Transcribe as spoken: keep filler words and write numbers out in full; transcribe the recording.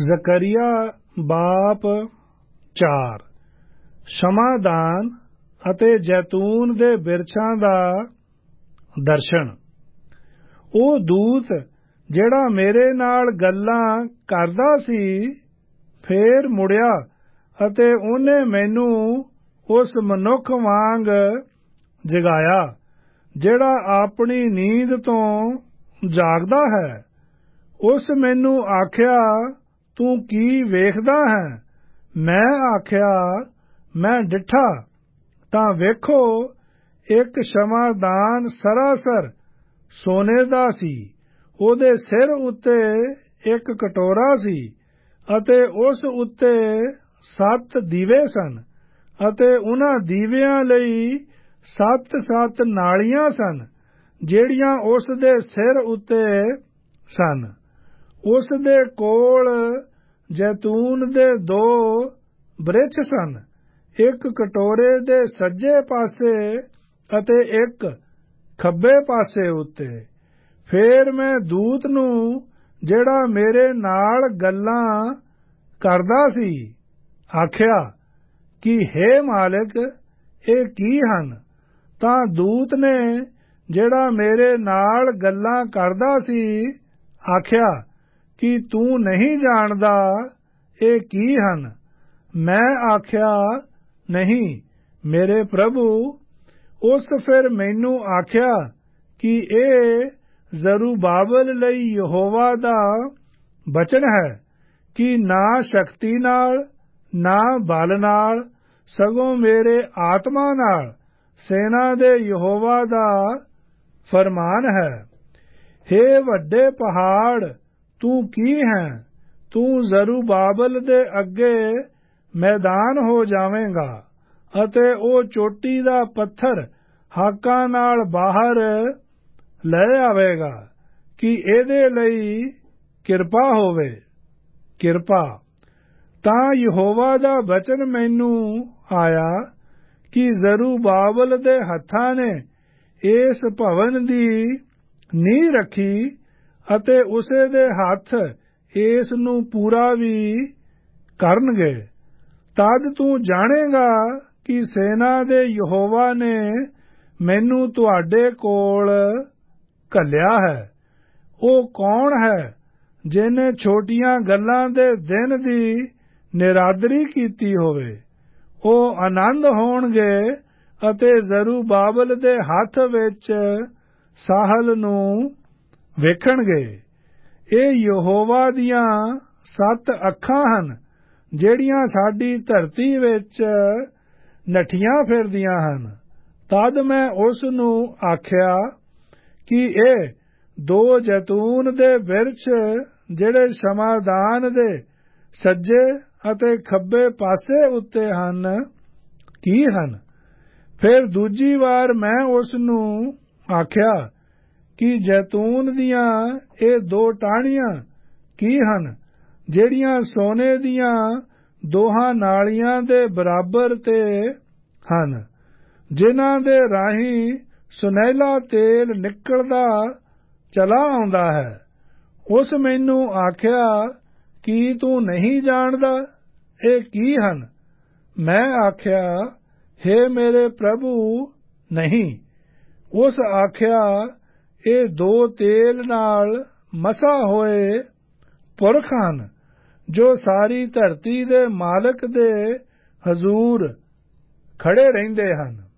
ਜ਼ਕਰੀਆ ਬਾਪ ਚਾਰ। ਸ਼ਮਾਦਾਨ ਅਤੇ ਜੈਤੂਨ ਦੇ ਬਿਰਛਾਂ ਦਾ ਦਰਸ਼ਨ। ਉਹ ਦੂਤ ਜਿਹੜਾ ਮੇਰੇ ਨਾਲ ਗੱਲਾਂ ਕਰਦਾ ਸੀ ਫੇਰ ਮੁੜਿਆ ਅਤੇ ਉਹਨੇ ਮੈਨੂੰ ਉਸ ਮਨੁੱਖ ਵਾਂਗ ਜਗਾਇਆ ਜਿਹੜਾ ਆਪਣੀ ਨੀਂਦ ਤੋਂ ਜਾਗਦਾ ਹੈ। ਉਸ ਮੈਨੂੰ ਆਖਿਆ, ਤੂੰ ਕੀ ਵੇਖਦਾ ਹੈ? ਮੈਂ ਆਖਿਆ, ਮੈਂ ਡਿੱਠਾ ਤਾਂ ਵੇਖੋ ਇੱਕ ਸ਼ਮਾਦਾਨ ਸਰਾਸਰ ਸੋਨੇ ਦਾ ਸੀ। ਉਹਦੇ ਸਿਰ ਉੱਤੇ ਇੱਕ ਕਟੋਰਾ ਸੀ ਅਤੇ ਉਸ ਉੱਤੇ ਸੱਤ ਦੀਵੇ ਸਨ ਅਤੇ ਉਹਨਾਂ ਦੀਵਿਆਂ ਲਈ ਸੱਤ-ਸੱਤ ਨਾਲੀਆਂ ਸਨ ਜਿਹੜੀਆਂ ਉਸ ਦੇ ਸਿਰ ਉੱਤੇ ਸਨ। ਉਸ ਦੇ ਕੋਲ ਜੈਤੂਨ ਦੇ ਦੋ ਬ੍ਰਿਛ ਸਨ, ਇੱਕ ਕਟੋਰੇ ਦੇ ਸੱਜੇ ਪਾਸੇ ਅਤੇ ਇੱਕ ਖੱਬੇ ਪਾਸੇ ਉੱਤੇ। ਫੇਰ ਮੈਂ ਦੂਤ ਨੂੰ ਜਿਹੜਾ ਮੇਰੇ ਨਾਲ ਗੱਲਾਂ ਕਰਦਾ ਸੀ ਆਖਿਆ ਕਿ ਹੇ ਮਾਲਕ, ਇਹ ਕੀ ਹਨ? ਤਾਂ ਦੂਤ ਨੇ ਜਿਹੜਾ ਮੇਰੇ ਨਾਲ ਗੱਲਾਂ ਕਰਦਾ ਸੀ ਆਖਿਆ ਕਿ ਤੂੰ ਨਹੀਂ ਜਾਣਦਾ ਇਹ ਕੀ ਹਨ? ਮੈਂ ਆਖਿਆ, ਨਹੀਂ ਮੇਰੇ ਪ੍ਰਭੂ। ਉਸ ਫਿਰ ਮੈਨੂੰ ਆਖਿਆ ਕਿ ਇਹ ਜ਼ਰੂਬਾਬਲ ਲਈ ਯਹੋਵਾ ਦਾ ਬਚਨ ਹੈ ਕਿ ਨਾ ਸ਼ਕਤੀ ਨਾਲ ਨਾ ਬਲ ਨਾਲ ਸਗੋਂ ਮੇਰੇ ਆਤਮਾ ਨਾਲ ਸੈਨਾ ਦੇ ਯਹੋਵਾ ਦਾ ਫਰਮਾਨ ਹੈ। ਹੇ ਵੱਡੇ ਪਹਾੜ, ਤੂੰ ਕੀ ਹੈ? ਤੂੰ ਜ਼ਰੂਬਾਬਲ ਦੇ ਅੱਗੇ ਮੈਦਾਨ ਹੋ ਜਾਵੇਂਗਾ ਅਤੇ ਉਹ ਚੋਟੀ ਦਾ ਪੱਥਰ ਹਾਕਾਂ ਨਾਲ ਬਾਹਰ ਲੈ ਆਵੇਗਾ ਕਿ ਇਹਦੇ ਲਈ ਕਿਰਪਾ ਹੋਵੇ। ਕਿਰਪਾ ਤਾਂ ਯਹੋਵਾ ਦਾ ਬਚਨ ਮੈਨੂੰ ਆਇਆ ਕਿ ਜ਼ਰੂਬਾਬਲ ਦੇ ਹੱਥਾਂ ਨੇ ਇਸ ਭਵਨ ਦੀ ਨੀਂਹ ਰੱਖੀ ਅਤੇ ਉਸੇ ਦੇ ਹੱਥ ਇਸ ਨੂੰ ਪੂਰਾ ਵੀ ਕਰਨਗੇ। ਤਦ ਤੂੰ ਜਾਣੇਗਾ ਕਿ ਸੈਨਾ ਦੇ ਯਹੋਵਾ ਨੇ ਮੈਨੂੰ ਤੁਹਾਡੇ ਕੋਲ ਘੱਲਿਆ ਹੈ। ਉਹ ਕੌਣ ਹੈ ਜਿਹਨੇ ਛੋਟੀਆਂ ਗੱਲਾਂ ਦੇ ਦਿਨ ਦੀ ਨਿਰਾਦਰੀ ਕੀਤੀ ਹੋਵੇ? ਉਹ ਆਨੰਦ ਹੋਣਗੇ ਅਤੇ ਜ਼ਰੂਬਾਬਲ ਦੇ ਹੱਥ ਵਿੱਚ ਸਾਹਿਲ ਨੂੰ ਵੇਖਣਗੇ। ਇਹ ਯਹੋਵਾ ਦੀਆਂ ਸੱਤ ਅੱਖਾਂ ਹਨ ਜਿਹੜੀਆਂ ਸਾਡੀ ਧਰਤੀ ਵਿੱਚ ਨੱਠੀਆਂ ਫਿਰਦੀਆਂ ਹਨ। ਤਦ ਮੈਂ ਉਸ ਨੂੰ ਆਖਿਆ ਕਿ ਇਹ ਦੋ ਜੈਤੂਨ ਦੇ ਬਿਰਛ ਜਿਹੜੇ ਸ਼ਮਾਦਾਨ ਦੇ ਸੱਜੇ ਅਤੇ ਖੱਬੇ ਪਾਸੇ ਉੱਤੇ ਹਨ ਕੀ ਹਨ? ਫਿਰ ਦੂਜੀ ਵਾਰ ਮੈਂ ਉਸ ਨੂੰ ਆਖਿਆ ਕਿ ਜੈਤੂਨ ਦੀਆਂ ਇਹ ਦੋ ਟਾਹਣੀਆਂ ਕੀ ਹਨ ਜਿਹੜੀਆਂ ਸੋਨੇ ਦੀਆਂ ਦੋਹਾਂ ਨਾਲੀਆਂ ਦੇ ਬਰਾਬਰ ਤੇ ਹਨ, ਜਿਨ੍ਹਾਂ ਦੇ ਰਾਹੀਂ ਸੁਨਹਿਲਾ ਤੇਲ ਨਿਕਲਦਾ ਚਲਾ ਆਉਂਦਾ ਹੈ? ਉਸ ਮੈਨੂੰ ਆਖਿਆ ਕਿ ਤੂੰ ਨਹੀਂ ਜਾਣਦਾ ਇਹ ਕੀ ਹਨ? ਮੈਂ ਆਖਿਆ, ਹੇ ਮੇਰੇ ਪ੍ਰਭੂ, ਨਹੀਂ। ਉਸ ਆਖਿਆ, ਇਹ ਦੋ ਤੇਲ ਨਾਲ ਮਸਾ ਹੋਏ ਪੁਰਖ ਹਨ ਜੋ ਸਾਰੀ ਧਰਤੀ ਦੇ ਮਾਲਕ ਦੇ ਹਜ਼ੂਰ ਖੜੇ ਰਹਿੰਦੇ ਹਨ।